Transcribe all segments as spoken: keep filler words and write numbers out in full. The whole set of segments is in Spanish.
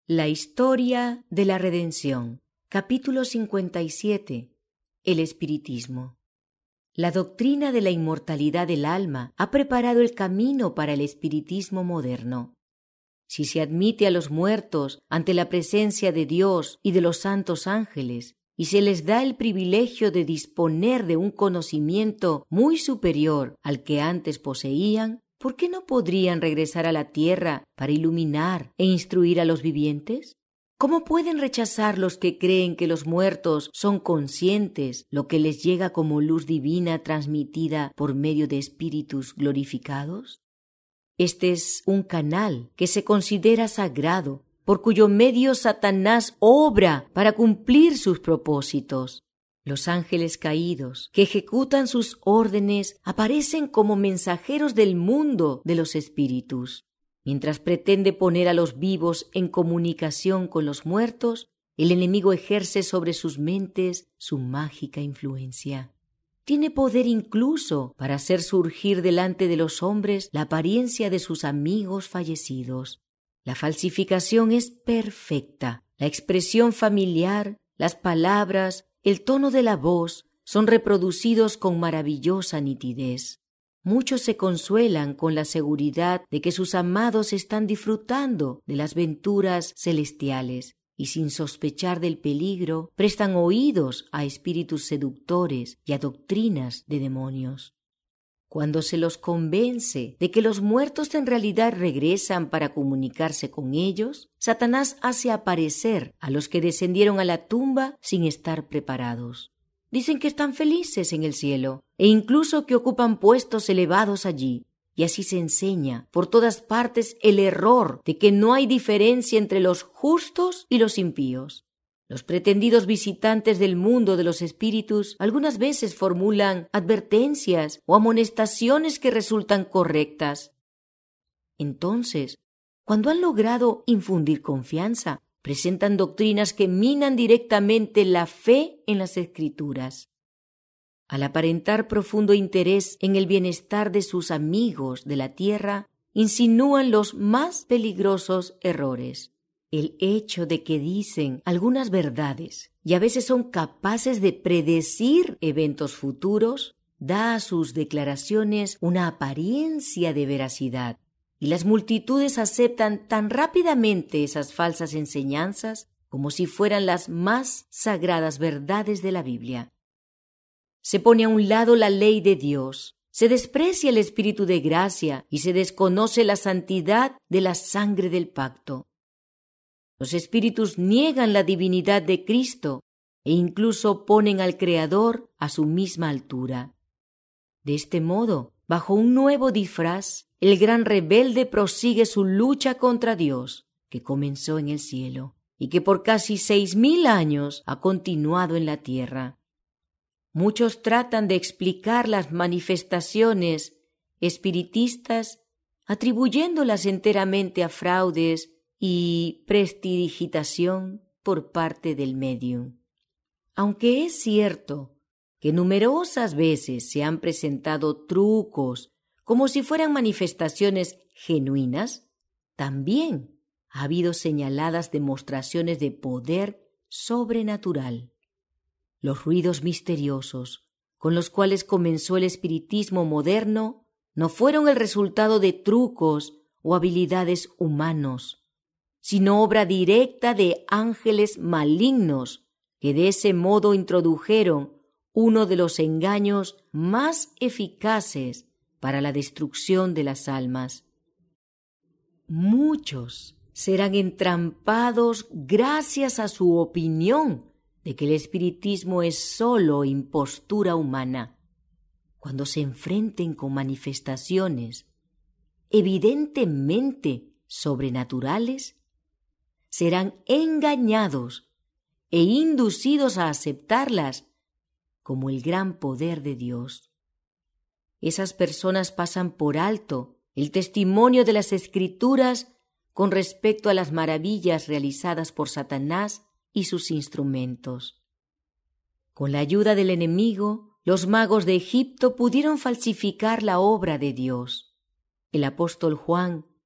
La historia de la redención. Capítulo cincuenta y siete. El espiritismo. La doctrina de la inmortalidad del alma ha preparado el camino para el espiritismo moderno. Si se admite a los muertos ante la presencia de Dios y de los santos ángeles, y se les da el privilegio de disponer de un conocimiento muy superior al que antes poseían, ¿por qué no podrían regresar a la tierra para iluminar e instruir a los vivientes? ¿Cómo pueden rechazar los que creen que los muertos son conscientes lo que les llega como luz divina transmitida por medio de espíritus glorificados? Este es un canal que se considera sagrado, por cuyo medio Satanás obra para cumplir sus propósitos. Los ángeles caídos, que ejecutan sus órdenes, aparecen como mensajeros del mundo de los espíritus. Mientras pretende poner a los vivos en comunicación con los muertos, el enemigo ejerce sobre sus mentes su mágica influencia. Tiene poder incluso para hacer surgir delante de los hombres la apariencia de sus amigos fallecidos. La falsificación es perfecta. La expresión familiar, las palabras, el tono de la voz son reproducidos con maravillosa nitidez. Muchos se consuelan con la seguridad de que sus amados están disfrutando de las venturas celestiales y sin sospechar del peligro prestan oídos a espíritus seductores y a doctrinas de demonios. Cuando se los convence de que los muertos en realidad regresan para comunicarse con ellos, Satanás hace aparecer a los que descendieron a la tumba sin estar preparados. Dicen que están felices en el cielo e incluso que ocupan puestos elevados allí. Y así se enseña por todas partes el error de que no hay diferencia entre los justos y los impíos. Los pretendidos visitantes del mundo de los espíritus algunas veces formulan advertencias o amonestaciones que resultan correctas. Entonces, cuando han logrado infundir confianza, presentan doctrinas que minan directamente la fe en las Escrituras. Al aparentar profundo interés en el bienestar de sus amigos de la tierra, insinúan los más peligrosos errores. El hecho de que dicen algunas verdades y a veces son capaces de predecir eventos futuros da a sus declaraciones una apariencia de veracidad, y las multitudes aceptan tan rápidamente esas falsas enseñanzas como si fueran las más sagradas verdades de la Biblia. Se pone a un lado la ley de Dios, se desprecia el Espíritu de gracia y se desconoce la santidad de la sangre del pacto. Los espíritus niegan la divinidad de Cristo e incluso ponen al Creador a su misma altura. De este modo, bajo un nuevo disfraz, el gran rebelde prosigue su lucha contra Dios, que comenzó en el cielo y que por casi seis mil años ha continuado en la tierra. Muchos tratan de explicar las manifestaciones espiritistas atribuyéndolas enteramente a fraudes y prestidigitación por parte del médium. Aunque es cierto que numerosas veces se han presentado trucos como si fueran manifestaciones genuinas, también ha habido señaladas demostraciones de poder sobrenatural. Los ruidos misteriosos con los cuales comenzó el espiritismo moderno no fueron el resultado de trucos o habilidades humanos, sino obra directa de ángeles malignos que de ese modo introdujeron uno de los engaños más eficaces para la destrucción de las almas. Muchos serán entrampados gracias a su opinión de que el espiritismo es sólo impostura humana. Cuando se enfrenten con manifestaciones evidentemente sobrenaturales, serán engañados e inducidos a aceptarlas como el gran poder de Dios. Esas personas pasan por alto el testimonio de las Escrituras con respecto a las maravillas realizadas por Satanás y sus instrumentos. Con la ayuda del enemigo, los magos de Egipto pudieron falsificar la obra de Dios. El apóstol Juan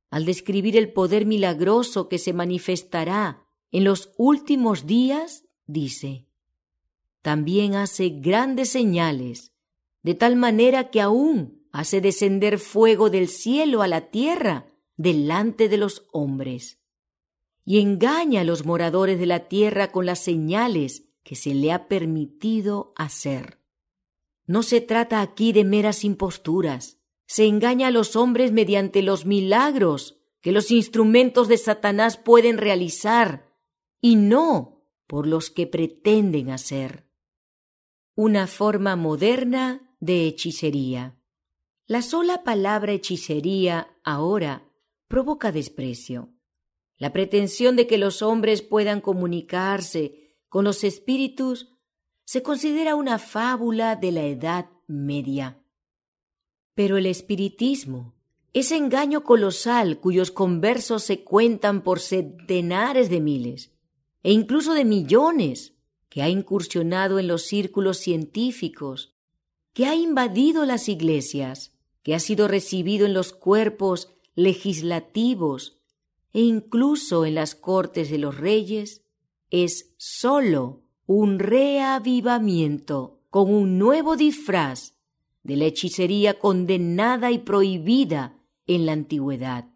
al describir el poder milagroso que se manifestará en los últimos días, dice: también hace grandes señales, de tal manera que aún hace descender fuego del cielo a la tierra delante de los hombres, y engaña a los moradores de la tierra con las señales que se le ha permitido hacer. No se trata aquí de meras imposturas. Se engaña a los hombres mediante los milagros que los instrumentos de Satanás pueden realizar, y no por los que pretenden hacer. Una forma moderna de hechicería. La sola palabra hechicería ahora provoca desprecio. La pretensión de que los hombres puedan comunicarse con los espíritus se considera una fábula de la Edad Media. Pero el espiritismo, ese engaño colosal cuyos conversos se cuentan por centenares de miles e incluso de millones, que ha incursionado en los círculos científicos, que ha invadido las iglesias, que ha sido recibido en los cuerpos legislativos e incluso en las cortes de los reyes, es sólo un reavivamiento con un nuevo disfraz de la hechicería condenada y prohibida en la antigüedad.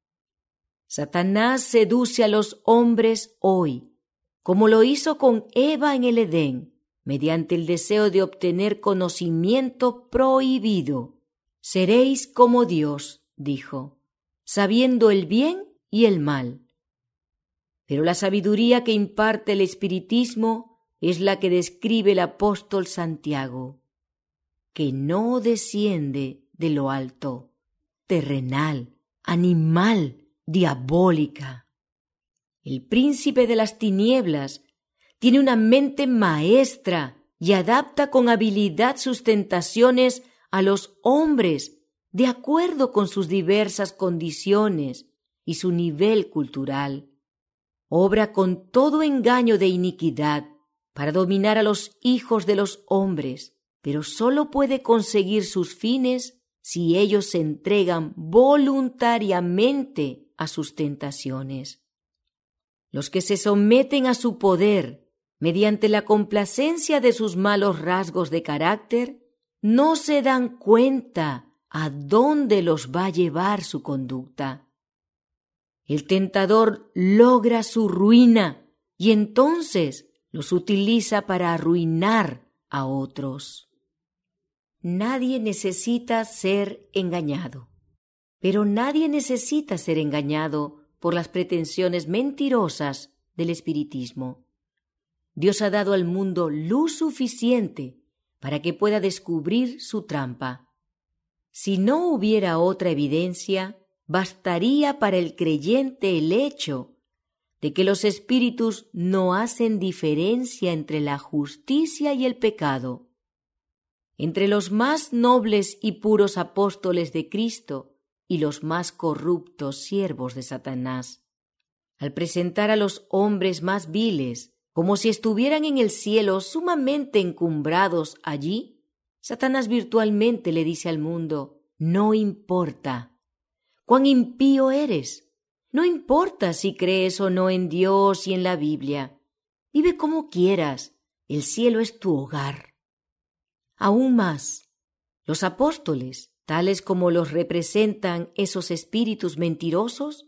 Satanás seduce a los hombres hoy, como lo hizo con Eva en el Edén, mediante el deseo de obtener conocimiento prohibido. Seréis como Dios, dijo, sabiendo el bien y el mal. Pero la sabiduría que imparte el espiritismo es la que describe el apóstol Santiago, que no desciende de lo alto, terrenal, animal, diabólica. El príncipe de las tinieblas tiene una mente maestra y adapta con habilidad sus tentaciones a los hombres de acuerdo con sus diversas condiciones y su nivel cultural. Obra con todo engaño de iniquidad para dominar a los hijos de los hombres, pero sólo puede conseguir sus fines si ellos se entregan voluntariamente a sus tentaciones. Los que se someten a su poder mediante la complacencia de sus malos rasgos de carácter no se dan cuenta a dónde los va a llevar su conducta. El tentador logra su ruina y entonces los utiliza para arruinar a otros. Nadie necesita ser engañado, pero nadie necesita ser engañado por las pretensiones mentirosas del espiritismo. Dios ha dado al mundo luz suficiente para que pueda descubrir su trampa. Si no hubiera otra evidencia, bastaría para el creyente el hecho de que los espíritus no hacen diferencia entre la justicia y el pecado. Entre los más nobles y puros apóstoles de Cristo y los más corruptos siervos de Satanás. Al presentar a los hombres más viles como si estuvieran en el cielo sumamente encumbrados allí, Satanás virtualmente le dice al mundo: no importa cuán impío eres, no importa si crees o no en Dios y en la Biblia, vive como quieras, el cielo es tu hogar. Aún más, los apóstoles, tales como los representan esos espíritus mentirosos,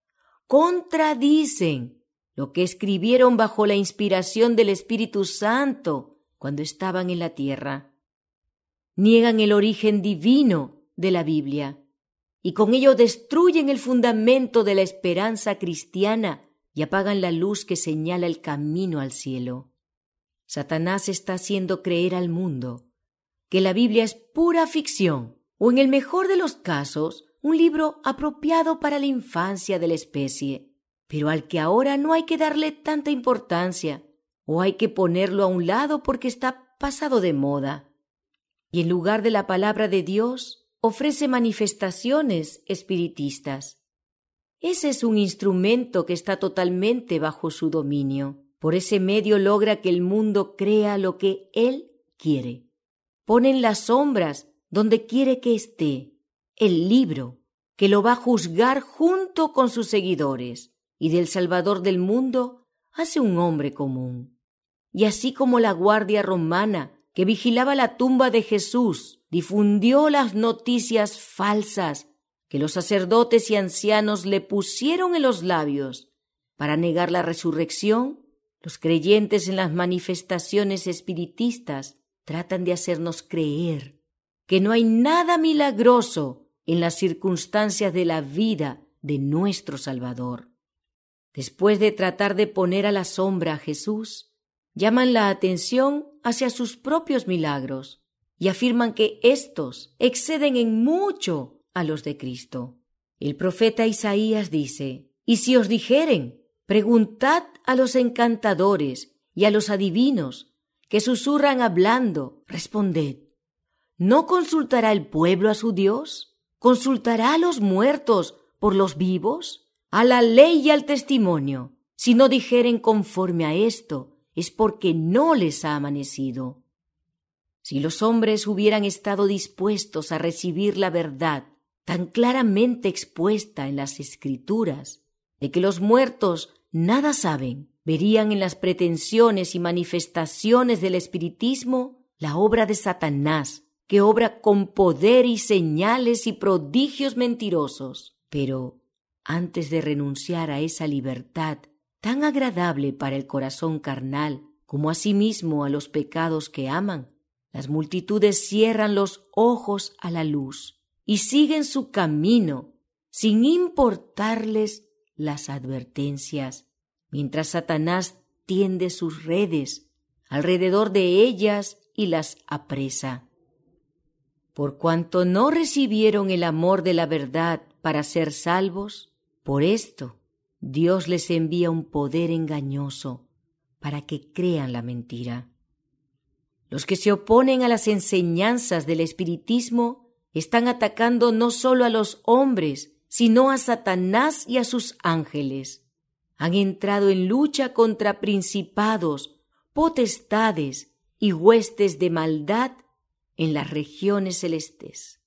contradicen lo que escribieron bajo la inspiración del Espíritu Santo cuando estaban en la tierra. Niegan el origen divino de la Biblia y con ello destruyen el fundamento de la esperanza cristiana y apagan la luz que señala el camino al cielo. Satanás está haciendo creer al mundo que la Biblia es pura ficción o, en el mejor de los casos, un libro apropiado para la infancia de la especie, pero al que ahora no hay que darle tanta importancia o hay que ponerlo a un lado porque está pasado de moda. Y en lugar de la palabra de Dios, ofrece manifestaciones espiritistas. Ese es un instrumento que está totalmente bajo su dominio. Por ese medio logra que el mundo crea lo que él quiere. Pone en las sombras donde quiere que esté el libro que lo va a juzgar junto con sus seguidores, y del Salvador del mundo hace un hombre común. Y así como la guardia romana que vigilaba la tumba de Jesús difundió las noticias falsas que los sacerdotes y ancianos le pusieron en los labios para negar la resurrección, los creyentes en las manifestaciones espiritistas tratan de hacernos creer que no hay nada milagroso en las circunstancias de la vida de nuestro Salvador. Después de tratar de poner a la sombra a Jesús, llaman la atención hacia sus propios milagros y afirman que éstos exceden en mucho a los de Cristo. El profeta Isaías dice: «Y si os dijeren, preguntad a los encantadores y a los adivinos que susurran hablando, responded. ¿No consultará el pueblo a su Dios? ¿Consultará a los muertos por los vivos? A la ley y al testimonio. Si no dijeren conforme a esto, es porque no les ha amanecido». Si los hombres hubieran estado dispuestos a recibir la verdad tan claramente expuesta en las Escrituras, de que los muertos nada saben, verían en las pretensiones y manifestaciones del espiritismo la obra de Satanás, que obra con poder y señales y prodigios mentirosos. Pero antes de renunciar a esa libertad tan agradable para el corazón carnal, como asimismo a los pecados que aman, las multitudes cierran los ojos a la luz y siguen su camino sin importarles las advertencias, mientras Satanás tiende sus redes alrededor de ellas y las apresa. Por cuanto no recibieron el amor de la verdad para ser salvos, por esto Dios les envía un poder engañoso para que crean la mentira. Los que se oponen a las enseñanzas del espiritismo están atacando no solo a los hombres, sino a Satanás y a sus ángeles. Han entrado en lucha contra principados, potestades y huestes de maldad en las regiones celestes.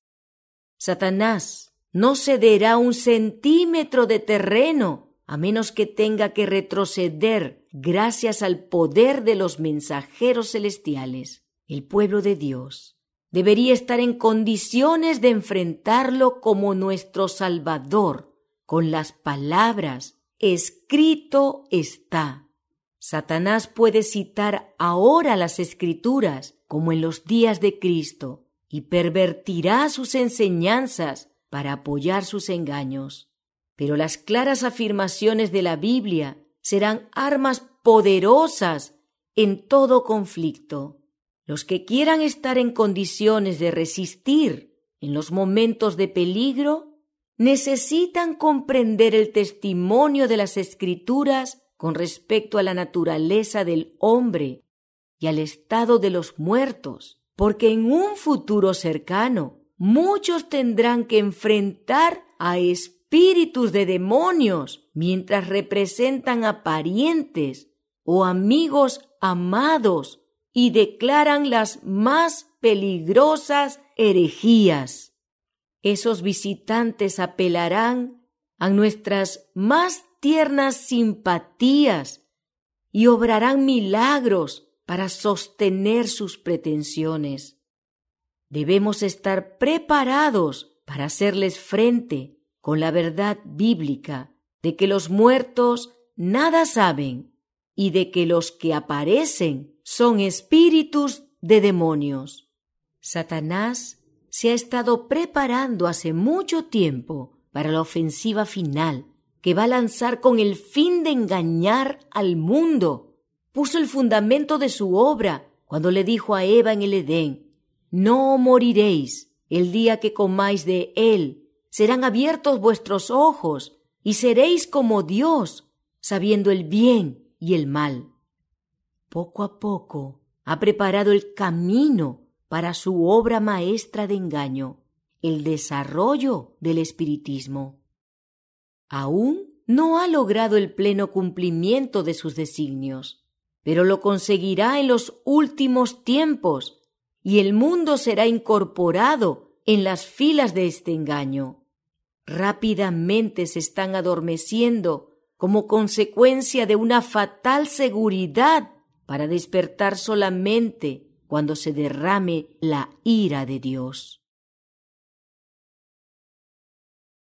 Satanás no cederá un centímetro de terreno a menos que tenga que retroceder gracias al poder de los mensajeros celestiales. El pueblo de Dios debería estar en condiciones de enfrentarlo como nuestro Salvador, con las palabras: «Escrito está». Satanás puede citar ahora las Escrituras como en los días de Cristo y pervertirá sus enseñanzas para apoyar sus engaños. Pero las claras afirmaciones de la Biblia serán armas poderosas en todo conflicto. Los que quieran estar en condiciones de resistir en los momentos de peligro necesitan comprender el testimonio de las Escrituras con respecto a la naturaleza del hombre y al estado de los muertos, porque en un futuro cercano muchos tendrán que enfrentar a espíritus de demonios mientras representan a parientes o amigos amados y declaran las más peligrosas herejías. Esos visitantes apelarán a nuestras más tiernas simpatías y obrarán milagros para sostener sus pretensiones. Debemos estar preparados para hacerles frente con la verdad bíblica de que los muertos nada saben y de que los que aparecen son espíritus de demonios. Satanás se ha estado preparando hace mucho tiempo para la ofensiva final que va a lanzar con el fin de engañar al mundo. Puso el fundamento de su obra cuando le dijo a Eva en el Edén: «No moriréis, el día que comáis de él, serán abiertos vuestros ojos y seréis como Dios, sabiendo el bien y el mal». Poco a poco ha preparado el camino para su obra maestra de engaño, el desarrollo del espiritismo. Aún no ha logrado el pleno cumplimiento de sus designios, pero lo conseguirá en los últimos tiempos y el mundo será incorporado en las filas de este engaño. rápidamente se están adormeciendo como consecuencia de una fatal seguridad para despertar solamente cuando se derrame la ira de Dios.